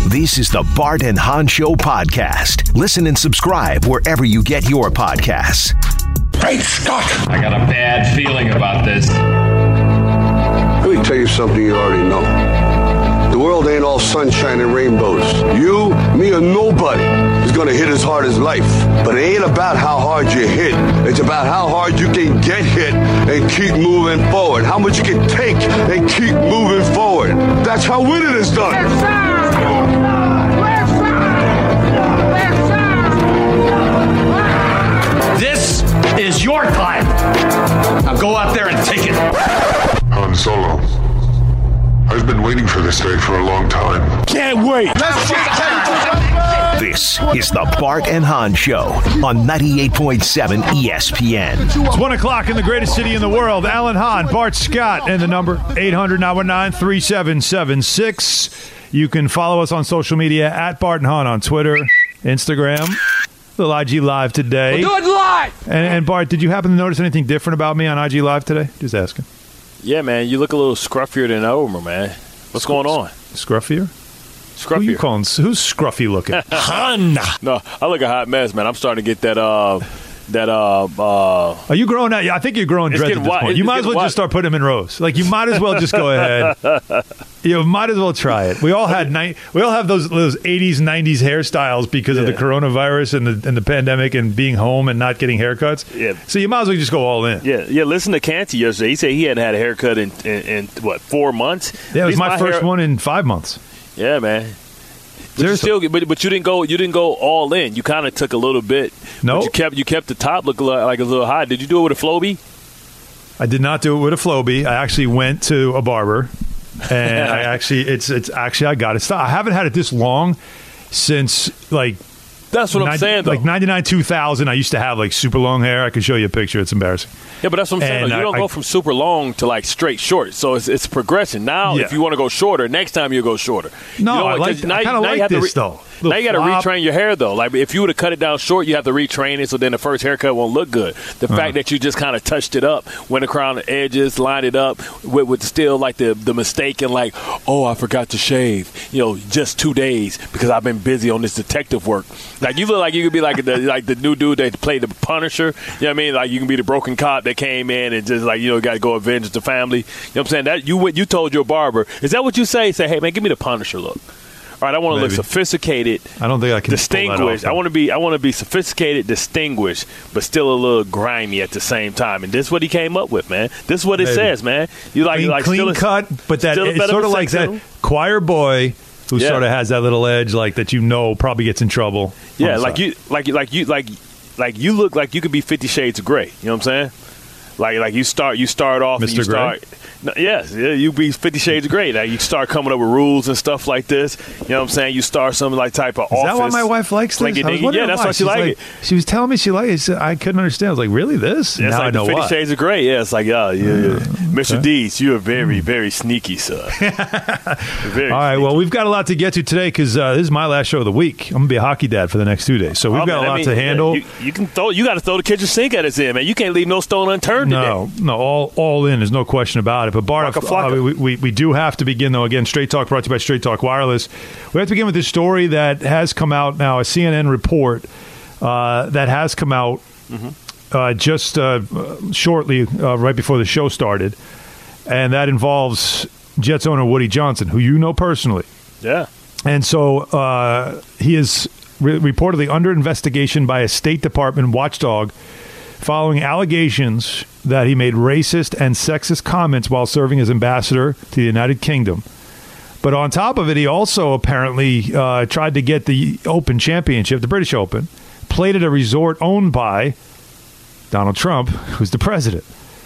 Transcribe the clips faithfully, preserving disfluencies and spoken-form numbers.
This is the Bart and Hahn Show podcast. Listen and subscribe wherever you get your podcasts. Great Scott! I got a bad feeling about this. Let me tell you something you already know. The world ain't all sunshine and rainbows. You, me, or nobody is gonna hit as hard as life. But it ain't about how hard you hit. It's about how hard you can get hit and keep moving forward. How much you can take and keep moving forward. That's how winning is done. Yes, sir. This is your time. Now go out there and take it. Han Solo. I've been waiting for this day for a long time. Can't wait. Let's get This is the Bart and Hahn Show on ninety-eight point seven E S P N. It's one o'clock in the greatest city in the world. Alan Hahn, Bart Scott, and the number eight hundred nine one nine three seven seven six. You can follow us on social media at Bart and Hahn on Twitter, Instagram. Little I G Live today. Do it live! And, and Bart, did you happen to notice anything different about me on I G Live today? Just asking. Yeah, man, you look a little scruffier than ever, man. What's going on? Scruffier? Scruffier. Who you calling? Who's scruffy looking? Han. No, I look a hot mess, man. I'm starting to get that. Uh, that. Uh, uh, Are you growing out? Yeah, I think you're growing It's dreads at getting this wi- point. it's You might as well getting just start putting them in rows. Like you might as well just go ahead. You might as well try it. We all had ni- we all have those those eighties, nineties hairstyles because of the Yeah. coronavirus and the and the pandemic and being home and not getting haircuts. Yeah. So you might as well just go all in. yeah, yeah. Listen to Canty yesterday. He said he hadn't had a haircut in, in, in what four months. Yeah, it At was least my first hair- one in five months. Yeah, man. But you, Seriously. still, but, but you didn't go. You didn't go all in. You kind of took a little bit. No. But you kept you kept the top look li- like a little high. Did you do it with a Flowbee? I did not do it with a Flowbee. I actually went to a barber, and I actually it's it's actually I got it. Stop. I haven't had it this long since like. That's what I'm ninety saying. Though. Like ninety-nine, two thousand, I used to have like super long hair. I could show you a picture. It's embarrassing. Yeah, but that's what I'm saying. And though. You I- don't I- go from super long to like straight short. So it's it's progression. Now, Yeah. if you want to go shorter, next time you go shorter. No, you know I what? like- 'Cause I now you- kinda now you like have to this, though. Now Little you got to flop. retrain your hair though. Like if you would have cut it down short, you have to retrain it. So then the first haircut won't look good. The Uh-huh. fact that you just kind of touched it up, went around the edges, lined it up with, with still like the the mistake and like, oh, I forgot to shave. You know, just two days because I've been busy on this detective work. Like you look like you could be like the like the new dude that played the Punisher. You know what I mean? Like you can be the broken cop that came in and just like you know got to go avenge the family. You know what I'm saying? That you went, you told your barber. Is that what you say? Say, hey man, give me the Punisher look. All right, I want to look Maybe. sophisticated. I don't think I can pull that distinguished. off, I want to be. I want to be sophisticated, distinguished, but still a little grimy at the same time. And this is what he came up with, man. This is what it Maybe. says, man. You like clean, like clean still a- cut, but that still a it's bit of sort a of like sex that symbol. choir boy who Yeah. sort of has that little edge, like that you know probably gets in trouble. on Yeah, the like side. you, like you, like you, like like you look like you could be Fifty Shades of Grey. You know what I'm saying? Like like you start you start off and Mister you start. No, yes, yeah, you be Fifty Shades of Grey. Like you start coming up with rules and stuff like this. You know what I'm saying? You start some like type of Is office. that why my wife likes this? Slinky I was dinky. wondering Yeah, that's why. why she She's like like- it. She was telling me she liked it. She said, I couldn't understand. I was like, really, this? It's now like I know the Fifty why. Shades of Grey. Yeah, it's like, yeah, yeah, yeah. Mister okay. Deeds, you are very, very sneaky, sir. Very All right, sneaky. well, we've got a lot to get to today because uh, this is my last show of the week. I'm going to be a hockey dad for the next two days. So we've Oh, got man, a I lot mean, to handle. You, you can throw. You got to throw the kitchen sink at us in, man. You can't leave no stone unturned No, today. no, all all in. There's no question about it. But Bart, Waka flocka. uh, we, we we do have to begin though. Again, Straight Talk brought to you by Straight Talk Wireless. We have to begin with this story that has come out now, a C N N report uh, that has come out Mm-hmm. uh, just uh, shortly, uh, right before the show started, and that involves Jets owner Woody Johnson, who you know personally. Yeah. And so uh, he is re- reportedly under investigation by a State Department watchdog following allegations that he made racist and sexist comments while serving as ambassador to the United Kingdom. But on top of it, he also apparently uh, tried to get the Open Championship, the British Open, played at a resort owned by Donald Trump, who's the president.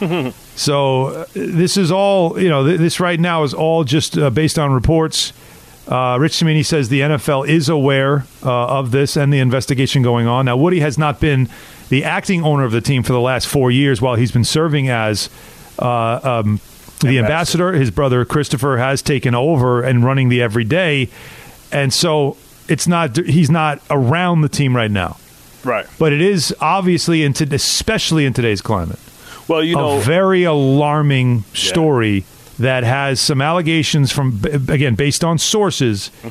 So uh, this is all, you know, th- this right now is all just uh, based on reports. Uh, Rich Cimini says the N F L is aware uh, of this and the investigation going on. Now, Woody has not been the acting owner of the team for the last four years while he's been serving as uh, um, the ambassador. His brother Christopher has taken over and running the everyday. And so it's not he's not around the team right now. Right. But it is obviously, in to, especially in today's climate, Well, you know, a very alarming story that has some allegations from, again, based on sources, Mm-hmm.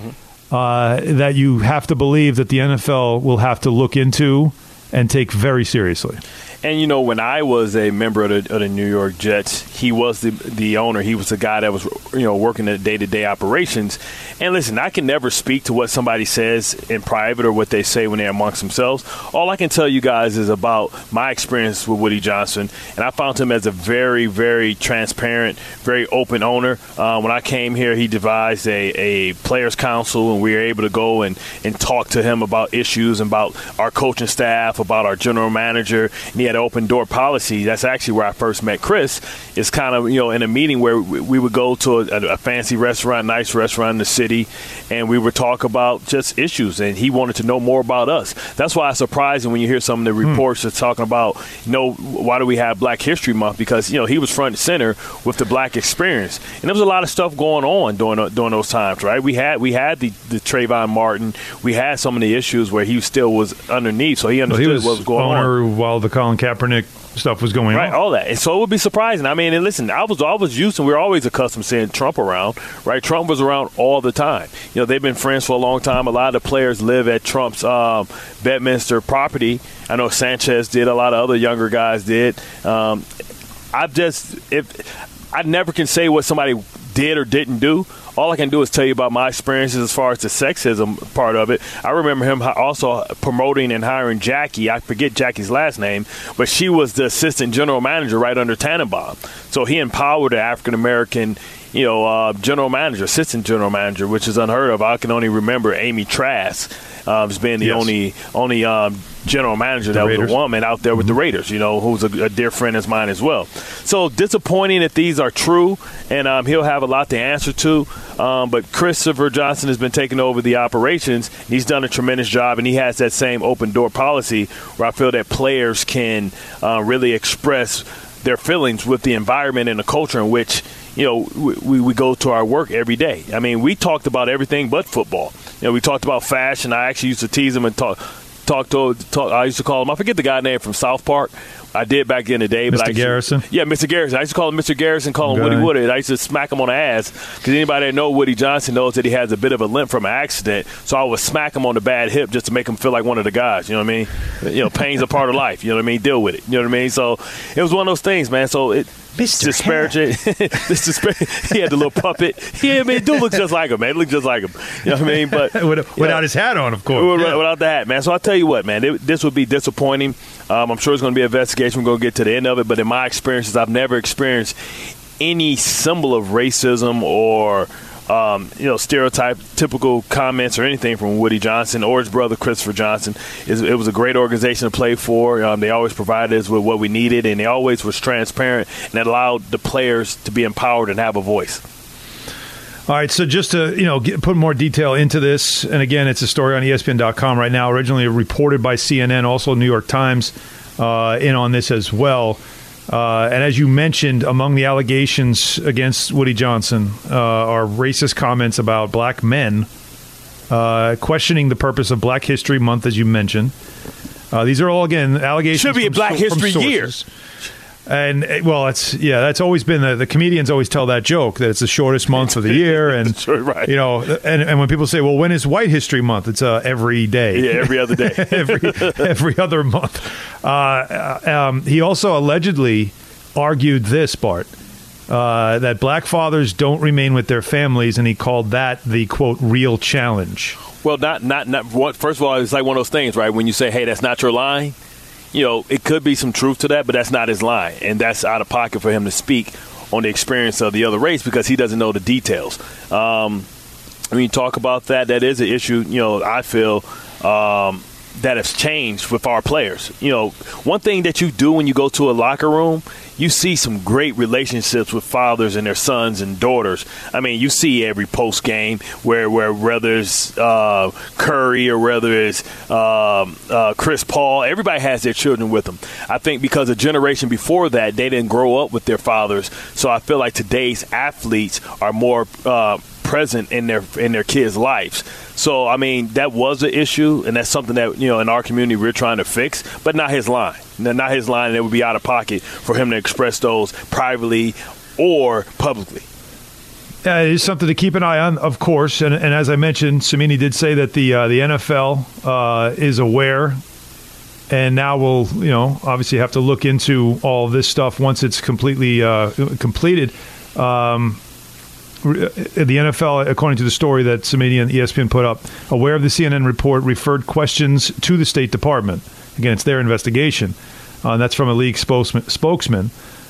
uh, that you have to believe that the N F L will have to look into and take very seriously. And, you know, when I was a member of the, of the New York Jets, he was the the owner. He was the guy that was, you know, working the day-to-day operations. And listen, I can never speak to what somebody says in private or what they say when they're amongst themselves. All I can tell you guys is about my experience with Woody Johnson. And I found him as a very, very transparent, very open owner. Uh, when I came here, he devised a, a players' council, and we were able to go and, and talk to him about issues, about our coaching staff, about our general manager. And he had an open door policy. That's actually where I first met Chris. It's kind of, you know, in a meeting where we, we would go to a, a fancy restaurant, nice restaurant in the city, and we would talk about just issues, and he wanted to know more about us. That's why it's surprising when you hear some of the reports hmm. that's talking about, you know, why do we have Black History Month? Because, you know, he was front and center with the Black experience, and there was a lot of stuff going on during during those times, right? We had we had the, the Trayvon Martin, we had some of the issues where he still was underneath, so he understood well, he was what was going owner on while the Colin Kaepernick stuff was going right, on. Right, all that. And so it would be surprising. I mean, and listen, I was I was used to, we were always accustomed to seeing Trump around, right? Trump was around all the time. You know, they've been friends for a long time. A lot of the players live at Trump's um, Bedminster property. I know Sanchez did. A lot of other younger guys did. Um, I've just, if I never can say what somebody did or didn't do. All I can do is tell you about my experiences as far as the sexism part of it. I remember him also promoting and hiring Jackie. I forget Jackie's last name, but she was the assistant general manager right under Tannenbaum. So he empowered the African-American, you know, uh, general manager, assistant general manager, which is unheard of. I can only remember Amy Trask uh, as being the yes. only only um, general manager the that Raiders. was a woman out there with mm-hmm. the Raiders, you know, who's a, a dear friend of mine as well. So disappointing that these are true, and um, he'll have a lot to answer to. Um, but Christopher Johnson has been taking over the operations. He's done a tremendous job, and he has that same open door policy where I feel that players can uh, really express their feelings with the environment and the culture in which, you know, we, we go to our work every day. I mean, we talked about everything but football. You know, we talked about fashion. I actually used to tease him and talk talk to talk, I used to call him, I forget the guy's name from South Park. I did back in the day. But Mister I used Garrison? To, yeah, Mister Garrison. I used to call him Mister Garrison, call him okay. Woody Woody. I used to smack him on the ass because anybody that knows Woody Johnson knows that he has a bit of a limp from an accident. So I would smack him on the bad hip just to make him feel like one of the guys. You know what I mean? You know, pain's a part of life. You know what I mean? Deal with it. You know what I mean? So it was one of those things, man. So it Mister disparaging. This disparaging. He had the little puppet. Yeah, man, dude looks just like him, man. He looks just like him. You know what I mean? But without know, his hat on, of course. Without, yeah. without the hat, man. So I'll tell you what, man. It, this would be disappointing. Um, I'm sure it's going to be an investigation. We're going to get to the end of it. But in my experiences, I've never experienced any symbol of racism or Um, you know, stereotype, typical comments or anything from Woody Johnson or his brother Christopher Johnson. It was a great organization to play for. Um, they always provided us with what we needed, and they always was transparent, and it allowed the players to be empowered and have a voice. All right, so just to you know get, put more detail into this, and again, it's a story on E S P N dot com right now. Originally reported by C N N, also New York Times, uh, in on this as well. Uh, and as you mentioned, among the allegations against Woody Johnson uh, are racist comments about black men, uh, questioning the purpose of Black History Month, as you mentioned. Uh, these are all, again, allegations. Should be a Black so, History Year. And, well, it's yeah, that's always been the, the comedians always tell that joke that it's the shortest month of the year. And, sure, right. you know, and, and when people say, well, when is White History Month? It's uh, every day. Yeah, every other day. every, every other month. Uh, um, he also allegedly argued this, Bart, uh, that black fathers don't remain with their families, and he called that the, quote, real challenge. Well, not, not, not. First of all, it's like one of those things, right? When you say, hey, that's not your line. You know, it could be some truth to that, but that's not his line. And that's out of pocket for him to speak on the experience of the other race because he doesn't know the details. Um, when you talk about that, that is an issue, you know, I feel um, that has changed with our players. You know, one thing that you do when you go to a locker room, you see some great relationships with fathers and their sons and daughters. I mean, you see every post game where, where whether it's uh, Curry or whether it's um, uh, Chris Paul, everybody has their children with them. I think because a generation before that, they didn't grow up with their fathers. So I feel like today's athletes are more uh, present in their in their kids' lives. So, I mean, that was an issue, and that's something that, you know, in our community we're trying to fix, but not his line. Not his line, and it would be out of pocket for him to express those privately or publicly. Yeah, it is something to keep an eye on, of course. And, and as I mentioned, Cimini did say that the uh, the N F L uh, is aware, and now we'll, you know, obviously have to look into all this stuff once it's completely uh, completed. Um, the N F L, according to the story that Cimini and E S P N put up, aware of the C N N report, referred questions to the State Department. Again, it's their investigation. Uh, that's from a league spokesman. spokesman.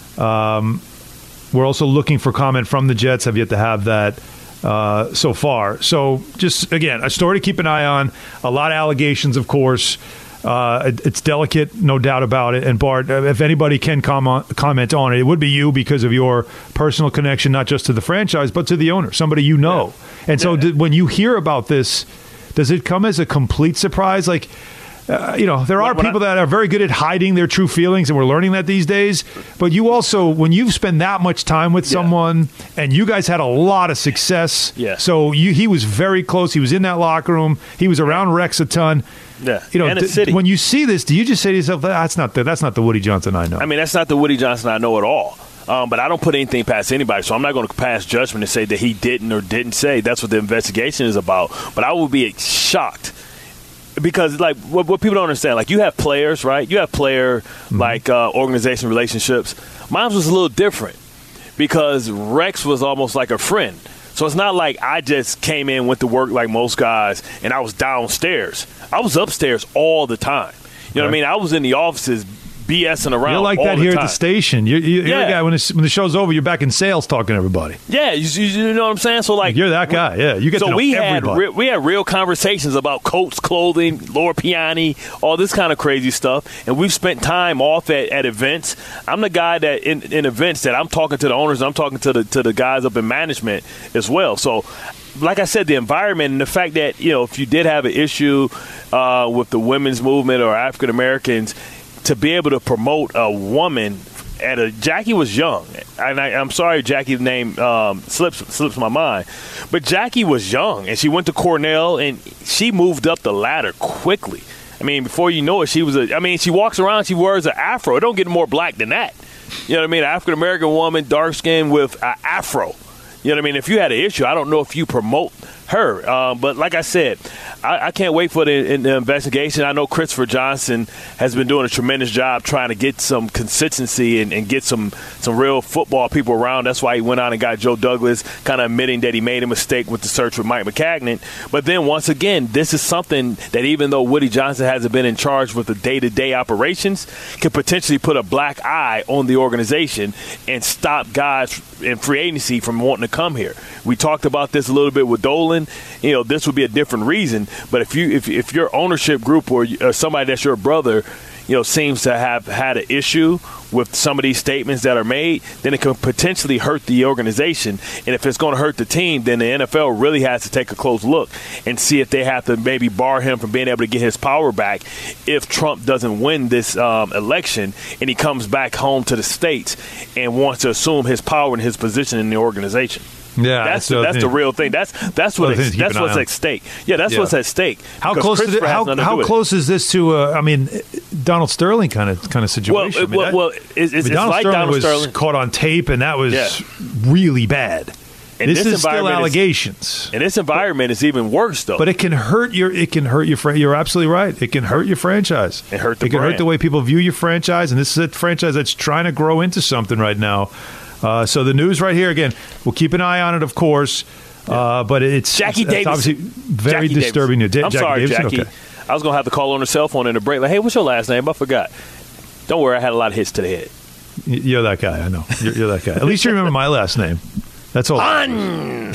Um, We're also looking for comment from the Jets. Have yet to have that uh, so far. So just, again, a story to keep an eye on. A lot of allegations, of course. Uh, it, it's delicate, no doubt about it. And, Bart, if anybody can com- comment on it, it would be you because of your personal connection, not just to the franchise, but to the owner, somebody you know. Yeah. And so yeah. did, when you hear about this, does it come as a complete surprise? Like, Uh, you know, there are people that are very good at hiding their true feelings, and we're learning that these days. But you also, when you spend that much time with yeah. someone, and you guys had a lot of success, yeah. so you, he was very close. He was in that locker room. He was around Rex a ton. Yeah, you know, and d- city. when you see this, do you just say to yourself, "That's not the that's not the Woody Johnson I know"? I mean, that's not the Woody Johnson I know at all. Um, but I don't put anything past anybody, so I'm not going to pass judgment and say that he didn't or didn't say. That's what the investigation is about. But I would be shocked. Because, like, what, what people don't understand, like, you have players, right? You have player, mm-hmm. like, uh, organization relationships. Mine was a little different because Rex was almost like a friend. So it's not like I just came in, went to work like most guys, and I was downstairs. I was upstairs all the time. You know right. what I mean? I was in the offices BSing around. You're like all that the here time. at the station. You're, you're yeah. the guy when, it's, when the show's over, you're back in sales talking to everybody. Yeah, you, you know what I'm saying. So like you're that guy. Yeah, you get so to know we everybody. had re- we had real conversations about Coats clothing, Laura Piani, all this kind of crazy stuff, and we've spent time off at, at events. I'm the guy that in, in events that I'm talking to the owners, I'm talking to the to the guys up in management as well. So. Like I said, the environment and the fact that, you know, if you did have an issue uh, with the women's movement or African Americans, to be able to promote a woman at a Jackie was young, and I, I'm sorry, Jackie's name um, slips slips my mind, but Jackie was young, and she went to Cornell, and she moved up the ladder quickly. I mean, before you know it, she was a. I mean, she walks around, she wears an afro. It don't get more black than that. You know what I mean? An African American woman, dark skin with an afro. You know what I mean? If you had an issue, I don't know if you promote her. Uh, but like I said, I, I can't wait for the, in the investigation. I know Christopher Johnson has been doing a tremendous job trying to get some consistency and, and get some, some real football people around. That's why he went on and got Joe Douglas, kind of admitting that he made a mistake with the search with Mike McCagnon. But then once again, this is something that even though Woody Johnson hasn't been in charge with the day-to-day operations, could potentially put a black eye on the organization and stop guys in free agency from wanting to come here. We talked about this a little bit with Dolan. You know, this would be a different reason. But if you if if your ownership group or, or somebody that's your brother, you know, seems to have had an issue with some of these statements that are made, then it could potentially hurt the organization. And if it's going to hurt the team, then the N F L really has to take a close look and see if they have to maybe bar him from being able to get his power back if Trump doesn't win this um, election and he comes back home to the States and wants to assume his power and his position in the organization. Yeah, that's so the, that's the real thing. That's that's what ex, that's what's at stake. Yeah, that's yeah. what's at stake. How close? Is it, how how close is this to? Uh, I mean, Donald Sterling kind of kind of situation. Well, I mean, well, that, well it's, it's, I mean, Donald like Sterling Donald was Sterling caught on tape, and that was yeah. really bad. And this, this is still allegations. Is, and this environment is even worse, though. But it can hurt your. It can hurt your. You're absolutely right. It can hurt your franchise. It hurt the It can brand. hurt the way people view your franchise, and this is a franchise that's trying to grow into something right now. Uh, so the news right here again. We'll keep an eye on it, of course. Yeah. Uh, but it's Jackie it's, it's Davidson. obviously very Jackie disturbing news. I'm Jackie sorry, Davidson? Jackie. Okay. I was gonna have to call on her cell phone in the break. Like, hey, what's your last name? I forgot. Don't worry, I had a lot of hits to the head. You're that guy. I know. You're, you're that guy. At least you remember my last name. That's all. Han.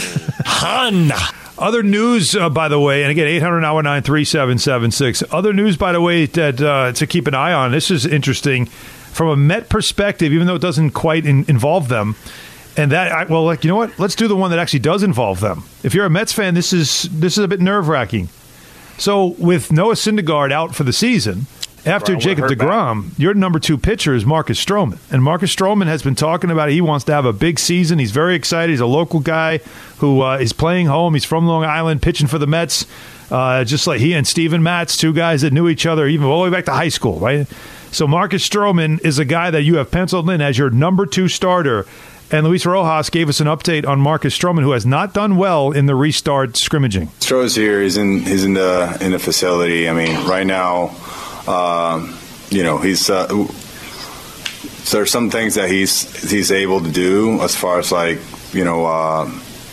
Han. Other news, uh, by the way, and again, eight hundred nine one nine three seven seven six. Other news, by the way, that uh, to keep an eye on. This is interesting from a Met perspective, even though it doesn't quite in, involve them. And that, I, well, like, you know what? Let's do the one that actually does involve them. If you're a Mets fan, this is this is a bit nerve-wracking. So with Noah Syndergaard out for the season, after Brown Jacob DeGrom, back. Your number two pitcher is Marcus Stroman. And Marcus Stroman has been talking about it. He wants to have a big season. He's very excited. He's a local guy who uh, is playing home. He's from Long Island, pitching for the Mets, uh, just like he and Steven Matz, two guys that knew each other even all the way back to high school, right? So Marcus Stroman is a guy that you have penciled in as your number two starter And Luis Rojas gave us an update on Marcus Stroman, who has not done well in the restart scrimmaging. Stro's here. He's in. He's in the in the facility. I mean, right now, um, you know, he's. Uh, so there's some things that he's he's able to do as far as like you know, uh,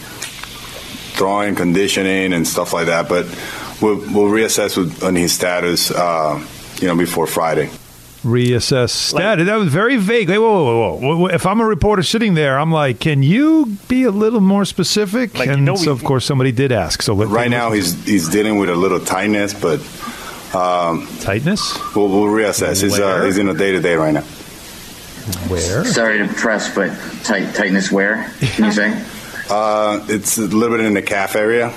throwing, conditioning, and stuff like that. But we'll we'll reassess with, on his status, uh, you know, before Friday. Reassess status. That was very vague. Wait, whoa, whoa, whoa, whoa. If I'm a reporter sitting there, I'm like, can you be a little more specific? Like, and you know, so, we, of course, somebody did ask. So let, right now, he's he's dealing with a little tightness, but um, tightness. We'll, we'll reassess. He's, uh, he's in a day to day right now. Where? Sorry to press, but tight, tightness where? Can you say? Uh, it's a little bit in the calf area.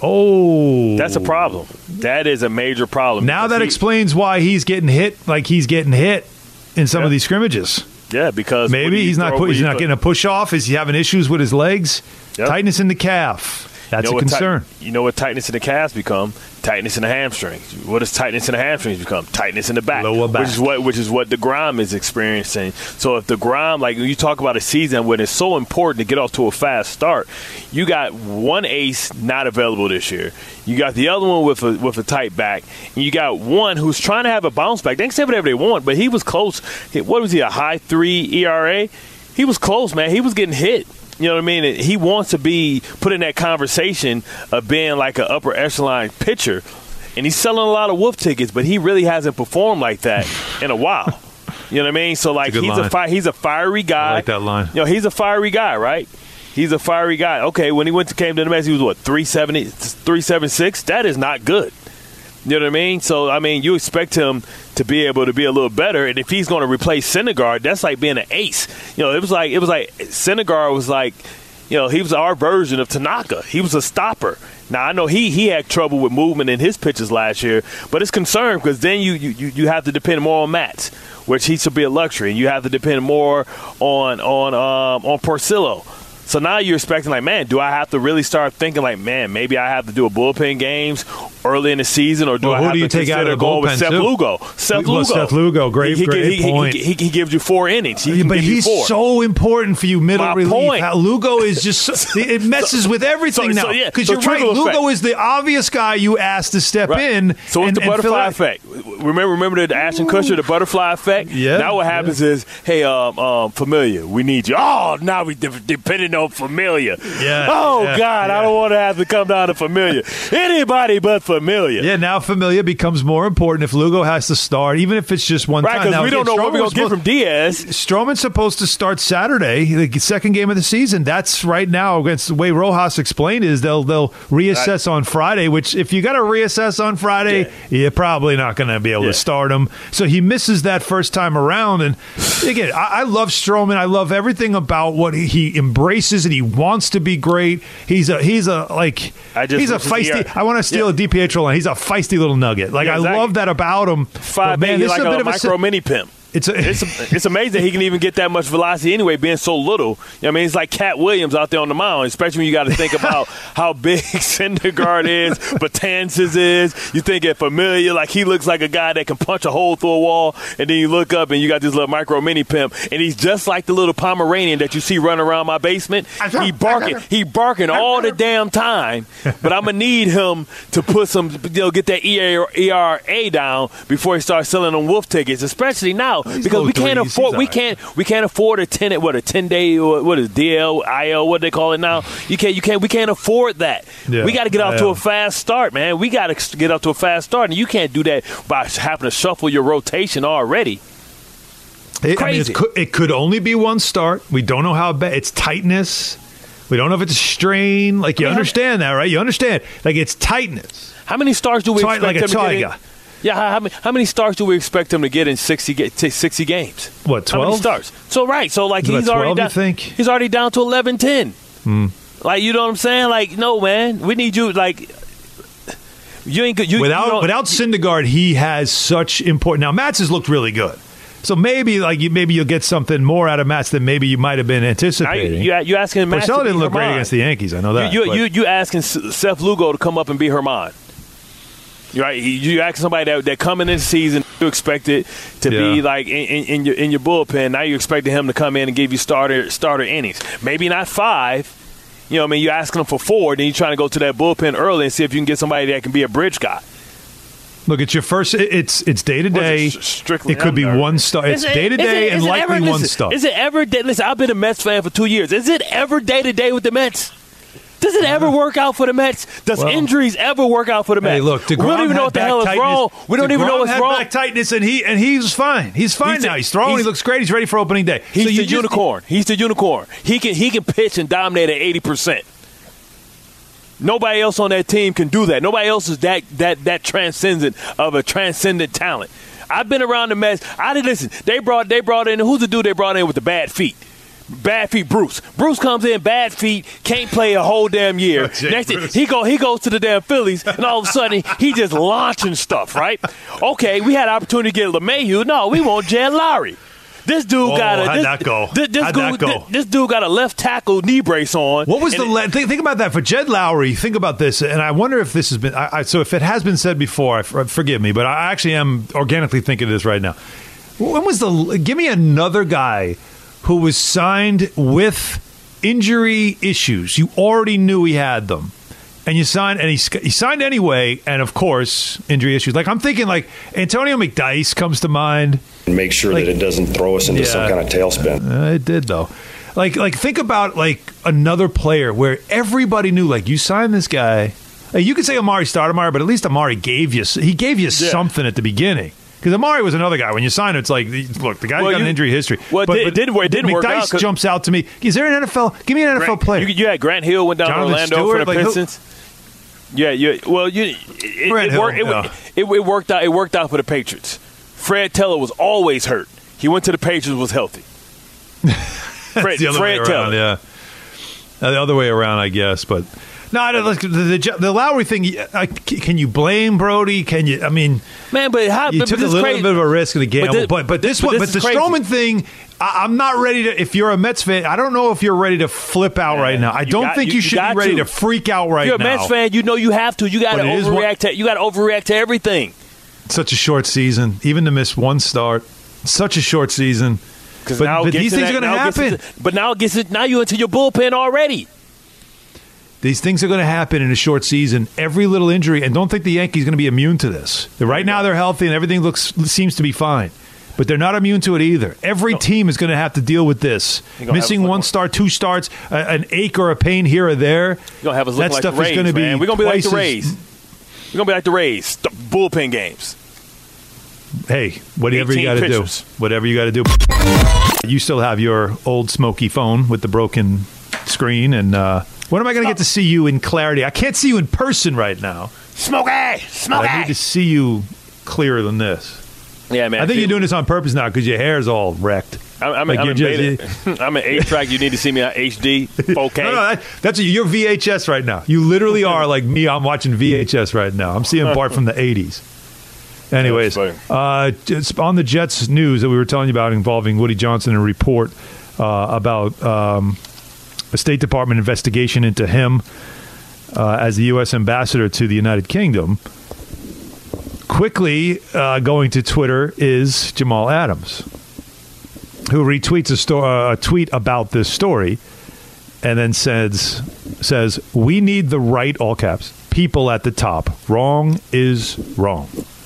Oh, that's a problem. That is a major problem. Now that he, explains why he's getting hit like he's getting hit in some yeah. of these scrimmages. Yeah, because maybe he's not put, he's not getting a push off. Is he having issues with his legs? Yep. Tightness in the calf. That's you know a concern. Ti- you know what tightness in the calves become? Tightness in the hamstrings. What does tightness in the hamstrings become? Tightness in the back. Lower back. Which is what which is what DeGrom is experiencing. So if DeGrom, like when you talk about a season when it's so important to get off to a fast start, you got one ace not available this year. You got the other one with a with a tight back. And you got one who's trying to have a bounce back. They can say whatever they want, but he was close. What was he, a high three E R A? He was close, man. He was getting hit. You know what I mean? He wants to be put in that conversation of being like an upper echelon pitcher. And he's selling a lot of wolf tickets, but he really hasn't performed like that in a while. You know what I mean? So, like, a he's line. a fi- he's a fiery guy. I like that line. You know, he's a fiery guy, right? He's a fiery guy. Okay, when he went to came to the Mets, he was, what, three seventy, three seventy-six? That is not good. You know what I mean? So, I mean, you expect him to be able to be a little better, and if he's going to replace Syndergaard, that's like being an ace. You know, it was like it was like Syndergaard was like, you know, he was our version of Tanaka. He was a stopper. Now, I know he he had trouble with movement in his pitches last year, but it's concerned because then you, you, you have to depend more on Matz, which he should be a luxury, and you have to depend more on on um, on Porcello. So now you're expecting, like, man, do I have to really start thinking, like, man, maybe I have to do a bullpen games early in the season, or do well, I have do to you take consider out of going with bullpen, Seth too? Lugo? Seth well, Lugo. Seth Lugo, great, he, great he, point. He, he, he, he gives you four innings. He yeah, can but give he's you four. so important for you middle My relief. point. How Lugo is just so, it messes with everything so, now. So, yeah, because so you're right, Lugo effect. is the obvious guy you asked to step right. in. So and, it's the butterfly and effect. Remember, remember the Ashton Kutcher, the butterfly effect. Yeah. Now what happens yeah. is, hey, um, um, Familia, we need you. Oh, now we de- depending on Familia. Yeah. Oh yeah, God, yeah. I don't want to have to come down to Familia. Anybody but Familia. Yeah. Now Familia becomes more important if Lugo has to start, even if it's just one right, time. Right, because we don't know what we're going to get from Diaz. Stroman's supposed to start Saturday, the second game of the season. That's right now against the way Rojas explained is they'll they'll reassess right. on Friday. Which if you got to reassess on Friday, yeah. you're probably not going to be able yeah. to start him. So he misses that first time around. And again, I, I love Stroman. I love everything about what he, he embraces and he wants to be great. He's a he's a like I just he's a feisty. I want to steal yeah. a DiPietro line. He's a feisty little nugget. Like yeah, exactly. I love that about him. Five but, man, baby, this like is a, a, bit a micro of a, mini pimp. It's a, it's it's amazing he can even get that much velocity anyway, being so little. You know what I mean, it's like Cat Williams out there on the mound, especially when you got to think about how big Syndergaard is, Betances is. You think at Familia, like he looks like a guy that can punch a hole through a wall, and then you look up and you got this little micro mini pimp, and he's just like the little Pomeranian that you see running around my basement. He barking, he barking all the damn time. But I'm gonna need him to put some, you know, get that E R A down before he starts selling them wolf tickets, especially now. Because we can't threes. afford, we Right. can't, we can't afford a ten, what a ten day, what is D L, I L, what they call it now? You can't, you can't, we can't afford that. Yeah, we got to get off yeah. to a fast start, man. We got to get off to a fast start, and you can't do that by having to shuffle your rotation already. It, I mean, it could, it could only be one start. We don't know how bad it's tightness. We don't know if it's a strain. Like you yeah. understand that, right? You understand, like it's tightness. How many starts do we Tight, expect like him a to tiger. get in? Yeah, how, how many how many starts do we expect him to get in sixty, sixty games? What, twelve? How many starts? So right, so like Is he's twelve, already down. You think? He's already down to eleven ten. Hmm. Like you know what I'm saying? Like no man, we need you. Like you ain't good. You, without you know, without Syndergaard, he has such important. Now Matz has looked really good. So maybe like you, maybe you'll get something more out of Matz than maybe you might have been anticipating. You, you, you asking Matz Porcello to didn't be look Herman. great against the Yankees. I know that. You you, you, you asking Seth Lugo to come up and be Herman. Right, you ask somebody that, that coming in the season, you expect it to Yeah. be like in, in, in your in your bullpen. Now you expecting him to come in and give you starter starter innings. Maybe not five. You know, what I mean, you're asking him for four, then you're trying to go to that bullpen early and see if you can get somebody that can be a bridge guy. Look, it's your first. It's it's day to day. Was it strictly It could be under? one star. It's Is it- day to is it- day is and it likely ever- one listen, star. Is it ever day? Listen, I've been a Mets fan for two years. Is it ever day to day with the Mets? Does it ever work out for the Mets? Does Well, injuries ever work out for the Mets? Hey, look, DeGrom we don't even know had what the back hell is tightness. wrong. We don't even know DeGrom what's had wrong. back tightness, and he and he's fine. He's fine He's now. a- he's throwing. he's- he looks great. He's ready for opening day. He's So the you just- unicorn. He's the unicorn. He can he can pitch and dominate at eighty percent. Nobody else on that team can do that. Nobody else is that that that transcendent of a transcendent talent. I've been around the Mets. I did listen. They brought they brought in who's the dude they brought in with the bad feet? Bad feet, Bruce. Bruce comes in, bad feet, can't play a whole damn year. Oh, Jay Next thing, Bruce. he go he goes to the damn Phillies, and all of a sudden he just launching stuff. Right? Okay, we had an opportunity to get LeMahieu. No, we want Jed Lowry. This dude Oh, got a how'd this, that go? This, this How'd dude, that go? This, this dude got a left tackle knee brace on. What was and the it- le- think, think about that for Jed Lowry? Think about this, and I wonder if this has been. I, I, so if it has been said before, I, forgive me, but I actually am organically thinking of this right now. When was the? Give me another guy who was signed with injury issues. You already knew he had them, and you signed, and he he signed anyway. And of course, injury issues. Like I'm thinking, like Antonio McDyess comes to mind. And make sure Like- that it doesn't throw us into Yeah. some kind of tailspin. Uh, it did though. Like like think about like another player where everybody knew like you signed this guy. Like, you could say Amari Stoudemire, but at least Amari gave you he gave you something at the beginning. Because Amari was another guy. When you sign him, it's like, look, the guy's Well, got an you- injury history. well, it but, did- but it didn't- it didn't work McDyess out 'cause- jumps out to me. Is there an N F L? Give me an N F L Grant, player. You, you had Grant Hill went down Jonathan to Orlando Stewart, for the like, who- Pistons. Yeah, yeah. Well, you it, it, Grant it, Hill, worked, it, yeah. it, it worked out. It worked out for the Patriots. Fred Teller was always hurt. He went to the Patriots, was healthy. Fred, the other Fred way Teller. around, yeah. Uh, the other way around, I guess. But no, I don't, like, the, the the Lowry thing. I, can you blame Brody? Can you? I mean, Man, but how? you but, took but a this little crazy. bit of a risk of the gamble, this- but but this but one, this but the is crazy. Stroman thing, I, I'm not ready to. If you're a Mets fan, I don't know if you're ready to flip out Man, right now. I you don't got- think you- you, you should got be ready to. to. freak out right If you're a now. Mets fan, you know you have to. You got to But it is one- overreact. To, you got to overreact to everything. Such a short season, even to miss one start. Such a short season. Because But- now it but gets these in things that- are gonna now it gets happen. into- But now it gets it. Now you're into your bullpen already. These things are going to happen in a short season. Every little injury, and don't think the Yankees are going to be immune to this. Right now, they're healthy and everything looks seems to be fine, but they're not immune to it either. Every team is going to have to deal with this. You're gonna Missing have us one look- star, two starts, a, an ache or a pain here or there. You're gonna have us look that like stuff the Rays, is going to be. man. We're gonna be like the twice Rays. as- We're gonna be like the Rays. St- bullpen games. Hey, whatever you eighteen got to do, pitchers. whatever you got to do. You still have your old smoky phone with the broken screen, and uh, when am I going to get to see you in clarity? I can't see you in person right now. Smokey, But Smokey. I need to see you clearer than this. Yeah, man. I think you're doing this on purpose now because your hair's all wrecked. I'm, I'm, like I'm, you're in just- beta. I'm in eight track. You need to see me on H D, four K. No, no, that, that's you're V H S right now. You literally are like me. I'm watching V H S right now. I'm seeing Bart from the eighties. Anyways, That's uh, it's on the Jets news that we were telling you about involving Woody Johnson, a report uh, about um, a State Department investigation into him uh, as the U S ambassador to the United Kingdom. Quickly uh, going to Twitter is Jamal Adams, who retweets a, sto- uh, a tweet about this story and then says, says, we need the right, all caps, people at the top. Wrong is wrong.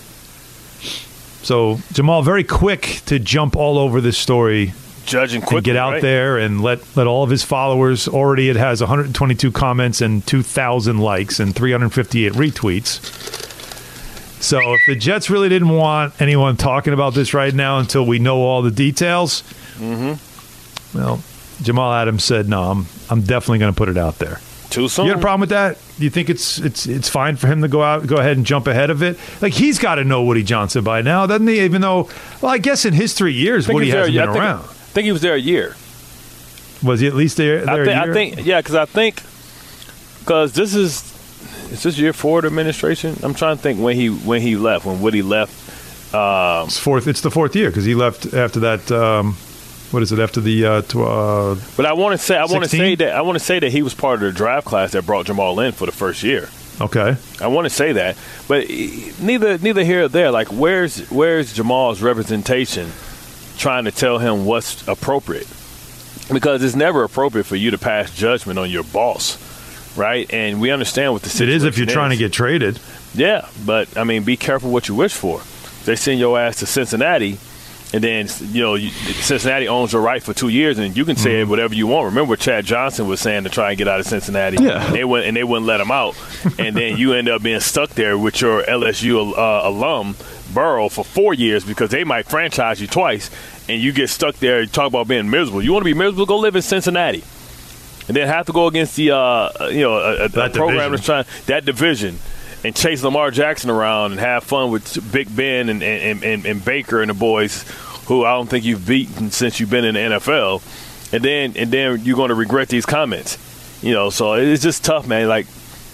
So Jamal, very quick to jump all over this story Judging quickly, and get out right? there and let, let all of his followers, already it has one hundred twenty-two comments and two thousand likes and three hundred fifty-eight retweets. So if the Jets really didn't want anyone talking about this right now until we know all the details, mm-hmm. well, Jamal Adams said, no, I'm, I'm definitely going to put it out there. Too soon. You got a problem with that? Do you think it's it's it's fine for him to go out, go ahead and jump ahead of it? Like he's got to know Woody Johnson by now, doesn't he? Even though, well, I guess in his three years, I think Woody he was hasn't there- been I think- around. I think he was there a year. Was he at least there? there I, a think, I year? think, yeah, because I think, because this is, is this year four of the administration? I'm trying to think when he when he left, when Woody left. Um, it's fourth. It's the fourth year because he left after that. Um, what is it? After the uh, tw- uh, but I want to say, I want to sixteen? say that I want to say that he was part of the draft class that brought Jamal in for the first year. Okay. I want to say that, but neither neither here or there. Like, where's where's Jamal's representation trying to tell him what's appropriate? Because it's never appropriate for you to pass judgment on your boss, right? And we understand what the situation is. It is if you're is. trying to get traded. Yeah, but, I mean, be careful what you wish for. They send your ass to Cincinnati, and then, you know, you, Cincinnati owns your right for two years, and you can say mm-hmm. whatever you want. Remember what Chad Johnson was saying to try and get out of Cincinnati? Yeah. And they, wouldn't, and they wouldn't let him out. And then you end up being stuck there with your L S U uh, alum, Burrow, for four years because they might franchise you twice, and you get stuck there and talk about being miserable. You want to be miserable? Go live in Cincinnati. And then have to go against the, uh, you know, a, a, a program that's trying – that division – and chase Lamar Jackson around and have fun with Big Ben and, and, and, and Baker and the boys who I don't think you've beaten since you've been in the N F L. And then and then you're going to regret these comments. You know, so it's just tough, man. Like,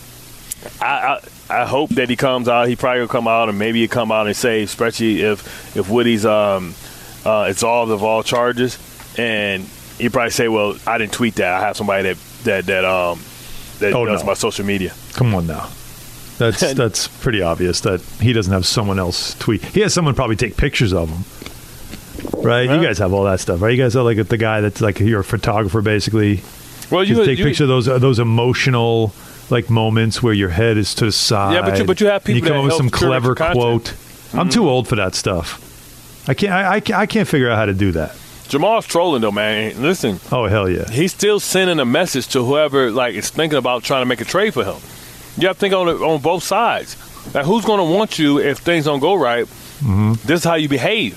I, I I hope that he comes out. He probably will come out and maybe he'll come out and say, especially if, if Woody's um, uh, absolved of all charges. And he'll probably say, well, I didn't tweet that. I have somebody that, that, that, um, that oh, does no. my social media. Come on now. That's that's pretty obvious that he doesn't have someone else tweet. He has someone probably take pictures of him, right? Yeah. You guys have all that stuff, right? You guys are like the guy that's like you're a photographer, basically. Well, you take you, pictures of those uh, those emotional like moments where your head is to the side. Yeah, but you but you have people and you come that up with some clever quote. Mm-hmm. I'm too old for that stuff. I can't. I, I I can't figure out how to do that. Jamal's trolling though, man. Listen. Oh hell yeah. He's still sending a message to whoever like is thinking about trying to make a trade for him. You have to think on it, on both sides. Like, who's going to want you if things don't go right? Mm-hmm. This is how you behave.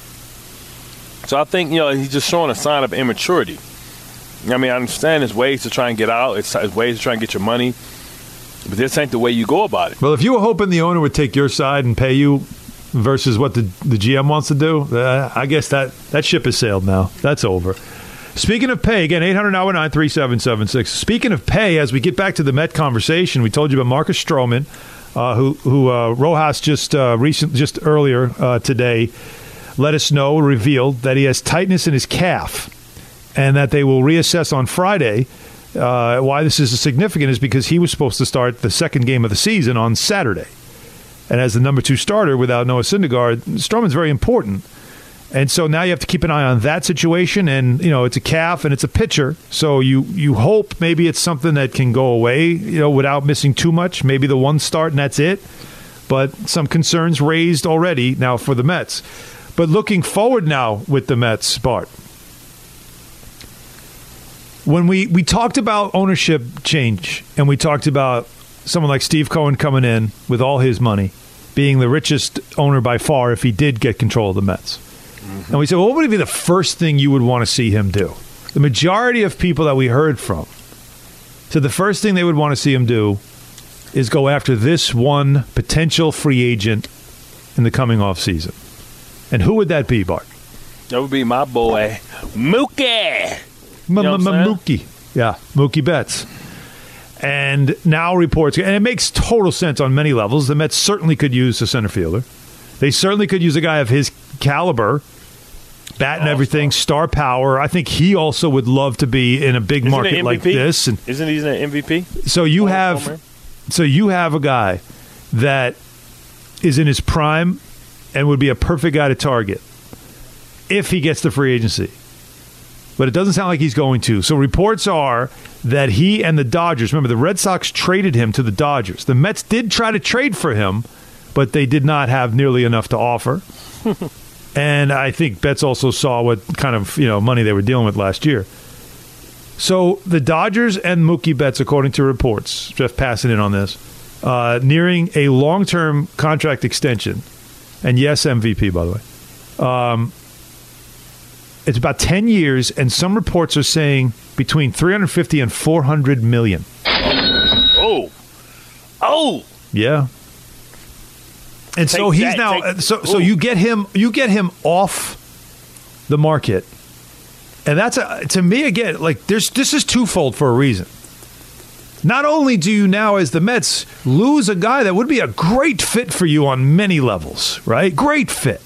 So I think, you know, he's just showing a sign of immaturity. I mean, I understand there's ways to try and get out. It's, it's ways to try and get your money. But this ain't the way you go about it. Well, if you were hoping the owner would take your side and pay you versus what the, the G M wants to do, uh, I guess that, that ship has sailed now. That's over. Speaking of pay, again, eight hundred nine one nine three seven seven six. Speaking of pay, as we get back to the Met conversation, we told you about Marcus Stroman, uh, who who uh, Rojas just uh, recent just earlier uh, today let us know, revealed that he has tightness in his calf, and that they will reassess on Friday. Uh, why this is significant is because he was supposed to start the second game of the season on Saturday, and as the number two starter without Noah Syndergaard, Stroman's very important. And so now you have to keep an eye on that situation. And, you know, it's a calf and it's a pitcher. So you, you hope maybe it's something that can go away, you know, without missing too much. Maybe the one start and that's it. But some concerns raised already now for the Mets. But looking forward now with the Mets, Bart. When we, we talked about ownership change and we talked about someone like Steve Cohen coming in with all his money, being the richest owner by far if he did get control of the Mets. Mm-hmm. And we said, well, what would be the first thing you would want to see him do? The majority of people that we heard from said the first thing they would want to see him do is go after this one potential free agent in the coming offseason. And who would that be, Bart? That would be my boy, Mookie. Mookie. Yeah, Mookie Betts. And now reports, and it makes total sense on many levels. The Mets certainly could use a center fielder. They certainly could use a guy of his caliber, bat and everything, star power. I think he also would love to be in a big Isn't market like this. And Isn't he an M V P? so you have, so you have a guy that is in his prime and would be a perfect guy to target if he gets the free agency. But it doesn't sound like he's going to. So reports are that he and the Dodgers, remember the Red Sox traded him to the Dodgers. The Mets did try to trade for him, but they did not have nearly enough to offer. And I think Betts also saw what kind of, you know, money they were dealing with last year. So the Dodgers and Mookie Betts, according to reports, Jeff passing in on this, uh, nearing a long-term contract extension. And yes, M V P, by the way. Um, it's about ten years, and some reports are saying between three hundred fifty and four hundred million. Oh. Oh. Yeah. And Take so he's that, now take, so so you get him you get him off the market. And that's a, to me again, like there's this is twofold for a reason. Not only do you now as the Mets lose a guy that would be a great fit for you on many levels, right? Great fit.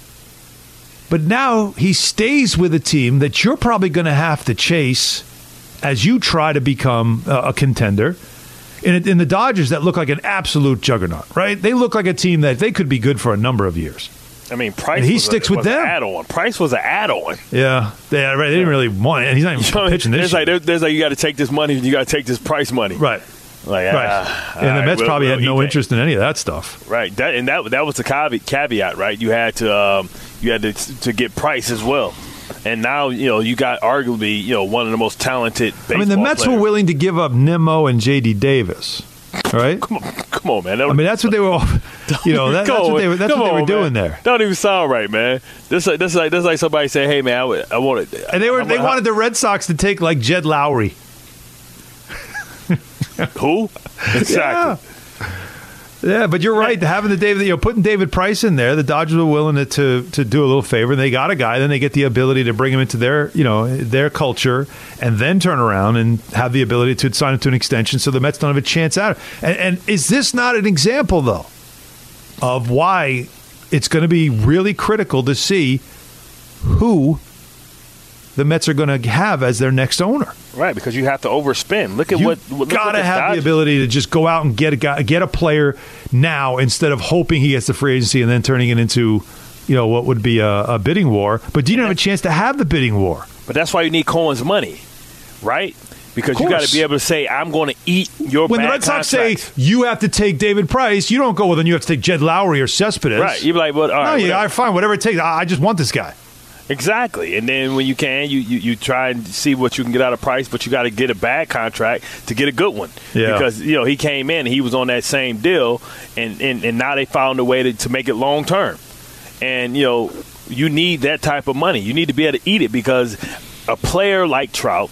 But now he stays with a team that you're probably going to have to chase as you try to become a, a contender. in, in the Dodgers that look like an absolute juggernaut, right? They look like a team that they could be good for a number of years. I mean, Price and he was sticks a, with was them. An add-on. Price was an add-on. Yeah, they, right, they didn't really want it, and he's not even You know, pitching this there's year. like, there, there's like you got to take this money, and you got to take this Price money. Right. Like, right. Uh, and the right, Mets we'll, probably we'll had no that. interest in any of that stuff. Right. That and that that was the caveat, caveat right? You had to um, you had to to get Price as well. And now, you know, you got arguably, you know, one of the most talented baseball I mean, the Mets players. were willing to give up Nimmo and J D Davis. Right? Come on, come on, man. I mean, that's what they were. You know, that, that's what they were. That's come what they were on, doing man. there. Don't even sound right, man. This, this is like this is like somebody saying, "Hey, man, I, would, I want it." And they were. I, They I, wanted the Red Sox to take like Jed Lowry. Who? Exactly. Yeah. Yeah, but you're right. Having the David, you know, putting David Price in there, the Dodgers were willing to, to to do a little favor, and they got a guy. Then they get the ability to bring him into their, you know, their culture, and then turn around and have the ability to sign him to an extension. So the Mets don't have a chance out. And, and is this not an example, though, of why it's going to be really critical to see who the Mets are going to have as their next owner? Right, because you have to overspend. Look at you what. Look gotta what the have Dodgers. the ability to just go out and get a guy, get a player now instead of hoping he gets the free agency and then turning it into, you know, what would be a, a bidding war. But you don't have a chance to have the bidding war. But that's why you need Cohen's money, right? Because you got to be able to say, "I'm going to eat your." When bad the Red Sox contracts. say you have to take David Price, you don't go, well, then you have to take Jed Lowry or Cespedes. Right, you're like, "Well, all right, no, yeah, whatever." all right, fine, whatever it takes. I, I just want this guy. Exactly. And then when you can, you, you, you try and see what you can get out of Price, but you got to get a bad contract to get a good one. Yeah. Because, you know, he came in, he was on that same deal, and, and, and now they found a way to, to make it long term. And, you know, you need that type of money. You need to be able to eat it because a player like Trout,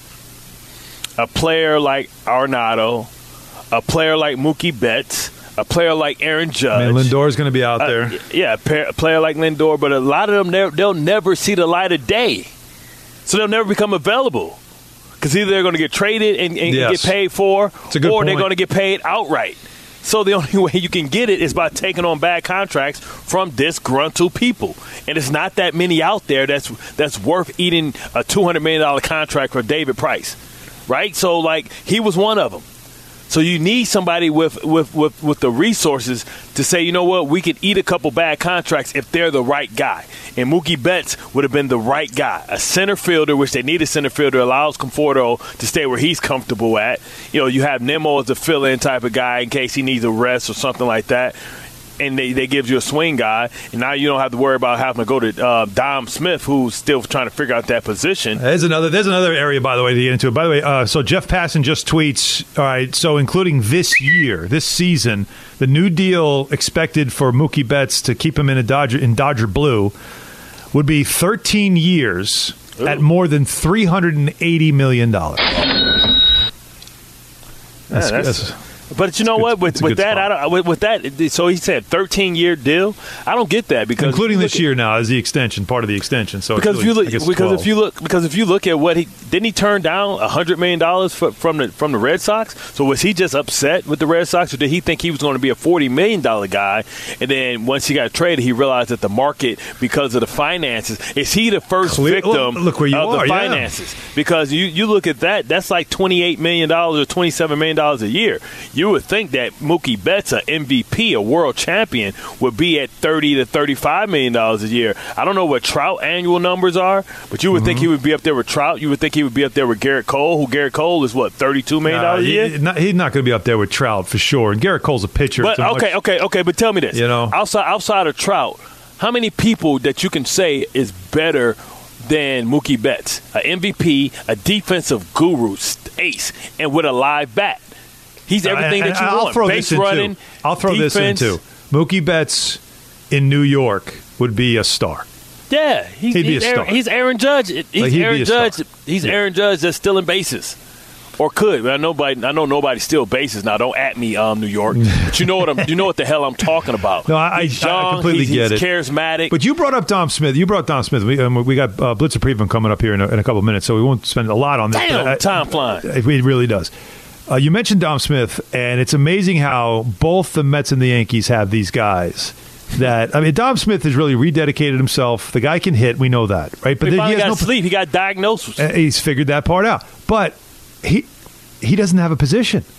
a player like Arenado, a player like Mookie Betts, a player like Aaron Judge. I mean, Lindor's going to be out there. Uh, yeah, a, pair, a player like Lindor, but a lot of them, they'll, they'll never see the light of day. So they'll never become available. Because either they're going to get traded and, and Yes. get paid for, It's a good or point. they're going to get paid outright. So the only way you can get it is by taking on bad contracts from disgruntled people. And it's not that many out there that's that's worth eating a two hundred million dollars contract for David Price. Right? So, like, he was one of them. So you need somebody with, with, with, with the resources to say, you know what, we could eat a couple bad contracts if they're the right guy. And Mookie Betts would have been the right guy. A center fielder, which they need a center fielder, allows Conforto to stay where he's comfortable at. You know, you have Nimmo as a fill-in type of guy in case he needs a rest or something like that. And they, they give you a swing guy, and now you don't have to worry about having to go to uh, Dom Smith, who's still trying to figure out that position. There's another. There's another area, by the way, to get into. By the way, uh, so Jeff Passan just tweets. All right, so including this year, this season, the new deal expected for Mookie Betts to keep him in a Dodger in Dodger blue would be thirteen years Ooh. at more than three hundred and eighty million dollars. That's, Yeah, that's- that's- But you know good- what? With it's a with good that, spot. I don't. With, with that, so he said thirteen year deal. I don't get that because including look this at- year now as the extension, part of the extension. So it's Because if really, you look, I guess because twelve. if you look, because if you look at what he didn't he turn down a hundred million dollars from the from the Red Sox. So was he just upset with the Red Sox, or did he think he was going to be a forty million dollar guy? And then once he got traded, he realized that the market, because of the finances, is he the first Clear- victim look- look where you of are, the yeah. finances? Because you you look at that, that's like twenty eight million dollars or twenty seven million dollars a year. You would think that Mookie Betts, an M V P, a world champion, would be at thirty to thirty-five million dollars a year. I don't know what Trout annual numbers are, but you would Mm-hmm. think he would be up there with Trout. You would think he would be up there with Garrett Cole, who Garrett Cole is what, thirty-two million dollars Uh, a year? he- not, he's not going to be up there with Trout for sure. And Garrett Cole's a pitcher. But so much- okay, okay, okay. But tell me this: You know? outside outside of Trout, how many people that you can say is better than Mookie Betts? An M V P, a defensive guru, ace, and with a live bat. He's everything And- that you and I'll want. throw Base this in, running. too. I'll throw this in defense. too. Mookie Betts in New York would be a star. Yeah, he's, He'd be he's a Aaron, star. he's Aaron Judge. He's Like, he'd be Aaron a star. Judge. He's Yeah. Aaron Judge that's stealing bases, or could. I know nobody. I know nobody steal bases now. Don't at me, um, New York. But you know what I'm. You know what the hell I'm talking about. No, I- he's I- I young, completely he's, get he's it. charismatic. But you brought up Dom Smith. You brought Dom Smith. We, um, we got uh, Blitzer Previn coming up here in a, in a couple of minutes, so we won't spend a lot on this. Damn, but I- time flying. It really does. Uh, you mentioned Dom Smith, and it's amazing how both the Mets and the Yankees have these guys. That I mean, Dom Smith has really rededicated himself. The guy can hit. We know that, right? But he then finally got no, sleep. He got diagnosed. Uh, He's figured that part out. But he he doesn't have a position.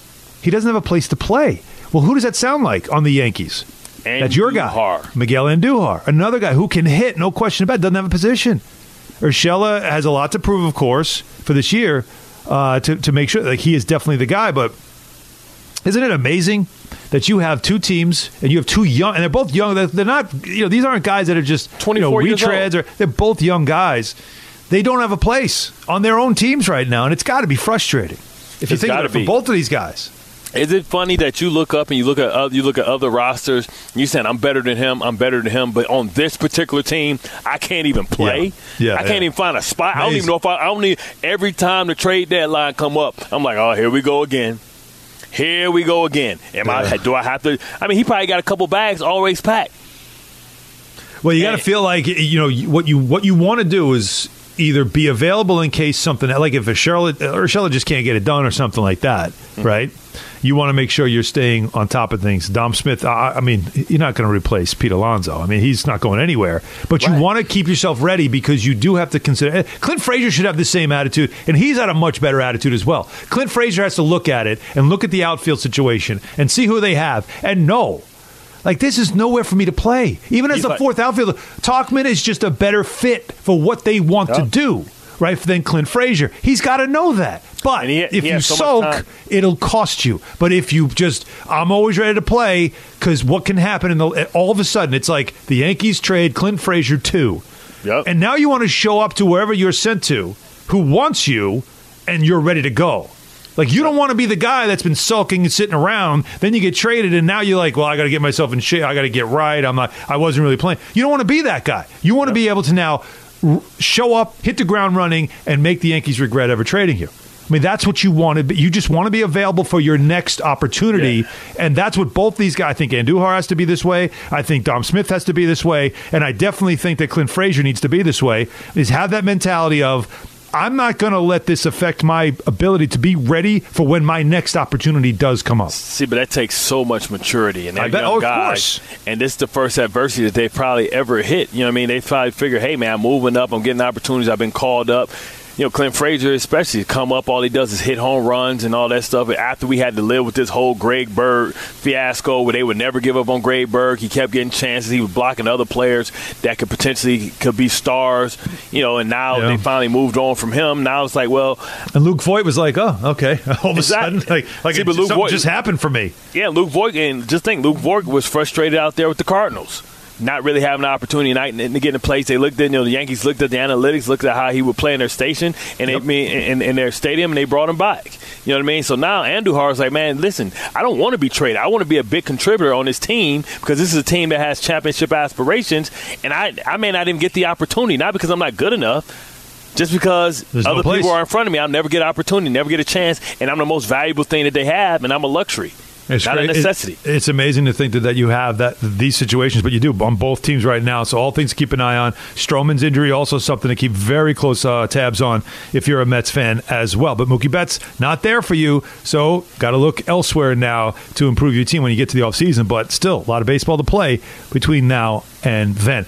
He doesn't have a place to play. Well, who does that sound like on the Yankees? Andujar. That's your guy, Miguel Andujar, another guy who can hit, no question about it, doesn't have a position. Urshela has a lot to prove, of course, for this year uh, to, to make sure like he is definitely the guy. But isn't it amazing that you have two teams and you have two young, and they're both young. They're, they're not, you know, these aren't guys that are just twenty-four you know, years retreads. old. Or they're both young guys. They don't have a place on their own teams right now, and it's got to be frustrating if you It's think about gotta it for be. both of these guys. Is it funny that you look up and you look at other, you look at other rosters, and you saying I'm better than him, I'm better than him, but on this particular team, I can't even play. Yeah, yeah I can't yeah. even find a spot. Amazing. I don't even know if I. I don't need every time the trade deadline come up. I'm like, oh, here we go again. Here we go again. Am yeah. I? Do I have to? I mean, he probably got a couple bags always packed. Well, you got to feel like you know what you what you want to do is either be available in case something like if a Charlotte or Charlotte just can't get it done or something like that, mm-hmm. right? You want to make sure you're staying on top of things. Dom Smith, I, I mean, you're not going to replace Pete Alonso. I mean, he's not going anywhere. But you right. want to keep yourself ready because you do have to consider. Clint Frazier should have the same attitude, and he's had a much better attitude as well. Clint Frazier has to look at it and look at the outfield situation and see who they have and know. Like, this is nowhere for me to play. Even as He's the like, fourth outfielder, Tauchman is just a better fit for what they want yeah. to do, right, than Clint Frazier. He's got to know that. But he, if he you so sulk, it'll cost you. But if you just, I'm always ready to play, because what can happen in the all of a sudden, it's like the Yankees trade Clint Frazier too. Yep. And now you want to show up to wherever you're sent to, who wants you, and you're ready to go. Like, you don't want to be the guy that's been sulking and sitting around. Then you get traded, and now you're like, well, I got to get myself in shape. I got to get right. I'm not. I wasn't really playing. You don't want to be that guy. You want to be able to now r- show up, hit the ground running, and make the Yankees regret ever trading you. I mean, that's what you want to be. You just want to be available for your next opportunity, yeah. and that's what both these guys. I think Andujar has to be this way. I think Dom Smith has to be this way, and I definitely think that Clint Frazier needs to be this way. Is have that mentality of, I'm not going to let this affect my ability to be ready for when my next opportunity does come up. See, but that takes so much maturity. And they're I bet, young oh, of guys, course. And this is the first adversity that they've probably ever hit. You know what I mean? They probably figure, hey, man, I'm moving up. I'm getting opportunities. I've been called up. You know, Clint Frazier especially, come up, all he does is hit home runs and all that stuff. After we had to live with this whole Greg Bird fiasco where they would never give up on Greg Bird, he kept getting chances. He was blocking other players that could potentially could be stars, you know, and now yeah. they finally moved on from him. Now it's like, well. And Luke Voigt was like, oh, okay. All of a exactly. sudden, like, like See, it, but Luke something Voigt, just happened for me. Yeah, Luke Voigt, and just think, Luke Voigt was frustrated out there with the Cardinals. Not really having an opportunity night to get in place. They looked at, you know, the Yankees looked at the analytics, looked at how he would play in their station and yep. they mean in, in their stadium, and they brought him back. You know what I mean? So now Andujar is like, man, listen, I don't want to be traded. I want to be a big contributor on this team because this is a team that has championship aspirations, and I I may not even get the opportunity, not because I'm not good enough, just because There's other no people are in front of me. I'll never get an opportunity, never get a chance, and I'm the most valuable thing that they have, and I'm a luxury. It's not great. a necessity. It, it's amazing to think that, that you have that these situations, but you do on both teams right now. So all things to keep an eye on. Stroman's injury also something to keep very close uh, tabs on if you're a Mets fan as well. But Mookie Betts not there for you, so got to look elsewhere now to improve your team when you get to the offseason. But still, a lot of baseball to play between now and then.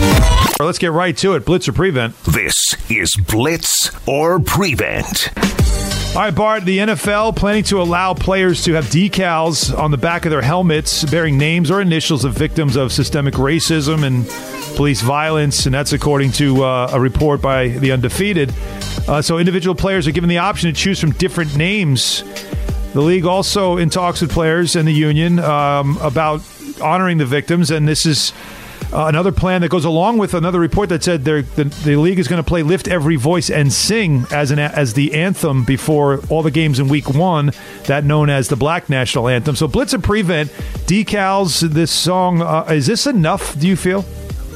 Let's get right to it. Blitz or Prevent? This is Blitz or Prevent. All right, Bart, the N F L planning to allow players to have decals on the back of their helmets bearing names or initials of victims of systemic racism and police violence, and that's according to uh, a report by The Undefeated. Uh, so individual players are given the option to choose from different names. The league also in talks with players and the union um, about honoring the victims, and this is Uh, another plan that goes along with another report that said the, the league is going to play Lift Every Voice and Sing as an as the anthem before all the games in week one, that known as the Black National Anthem. So Blitz and Prevent, decals, this song, uh, is this enough, do you feel?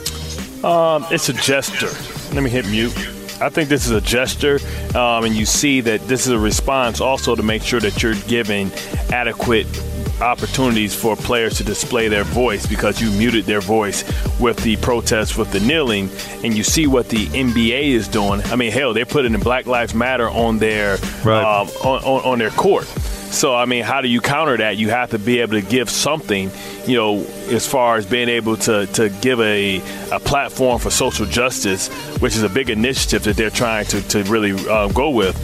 Um, it's a gesture. Let me hit mute. I think this is a gesture, um, and you see that this is a response also to make sure that you're giving adequate opportunities for players to display their voice, because you muted their voice with the protests, with the kneeling, and you see what the N B A is doing. I mean, hell, they're putting in Black Lives Matter on their right. um, on, on, on their court. So, I mean, how do you counter that? You have to be able to give something, you know, as far as being able to, to give a, a platform for social justice, which is a big initiative that they're trying to, to really uh, go with.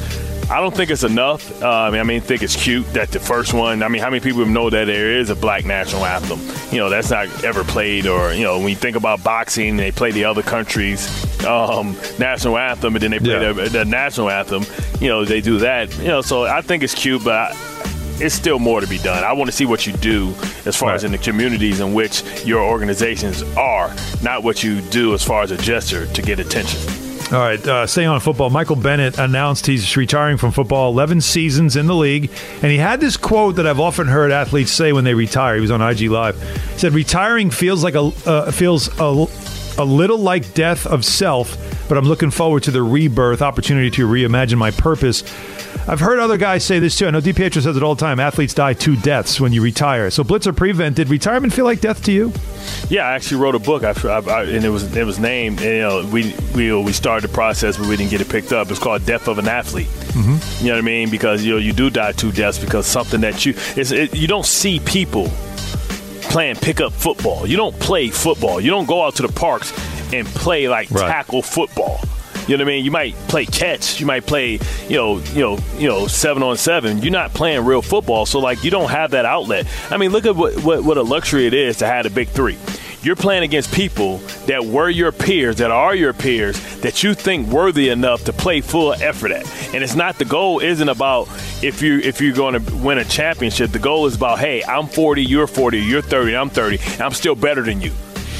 I don't think it's enough. Uh, I mean, I mean, I think it's cute that the first one. I mean, how many people know that there is a black national anthem? You know, that's not ever played. Or you know, when you think about boxing, they play the other countries' um, national anthem, and then they play Yeah. the, the national anthem. You know, they do that. You know, so I think it's cute, but I, it's still more to be done. I want to see what you do as far Right. as in the communities in which your organizations are, not what you do as far as a gesture to get attention. All right, uh, staying on football, Michael Bennett announced he's retiring from football, eleven seasons in the league, and he had this quote that I've often heard athletes say when they retire. He was on I G Live. He said, "Retiring feels like a uh, feels a, a little like death of self, but I'm looking forward to the rebirth, opportunity to reimagine my purpose." I've heard other guys say this too. I know DiPietro says it all the time. Athletes die two deaths when you retire. So Blitzer Prevent, did retirement feel like death to you? Yeah, I actually wrote a book, I, I, I, and it was it was named. You know, we we we started the process, but we didn't get it picked up. It's called "Death of an Athlete." Mm-hmm. You know what I mean? Because you know you do die two deaths because something that you it's, it, you don't see people playing pickup football. You don't play football. You don't go out to the parks and play like Right. tackle football. You know what I mean? You might play catch. You might play, you know, you know, you know, seven on seven. You're not playing real football, so like you don't have that outlet. I mean, look at what what, what a luxury it is to have the big three. You're playing against people that were your peers, that are your peers, that you think worthy enough to play full effort at. And it's not, the goal isn't about if you if you're going to win a championship. The goal is about, hey, I'm forty, you're forty, you're thirty, I'm thirty, and I'm still better than you.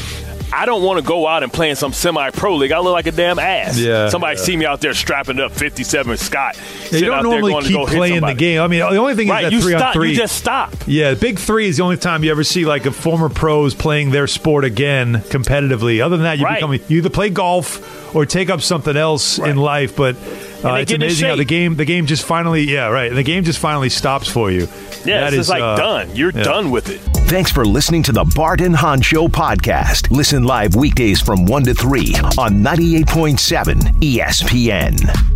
I don't want to go out and play in some semi-pro league. I look like a damn ass. Yeah. Somebody see me out there strapping up fifty-seven Scott. Yeah, you don't normally keep playing the game. I mean, the only thing right, is that you three stop, on three. You just stop. Yeah, big three is the only time you ever see like a former pros playing their sport again competitively. Other than that, you Right. become you either play golf or take up something else Right. in life. But uh, they it's get in amazing how shape. the game the game just finally yeah right the game just finally stops for you. Yeah, That it's is, just like uh, done. You're yeah. done with it. Thanks for listening to the Bart and Hahn Show podcast. Listen live weekdays from one to three on ninety-eight point seven E S P N.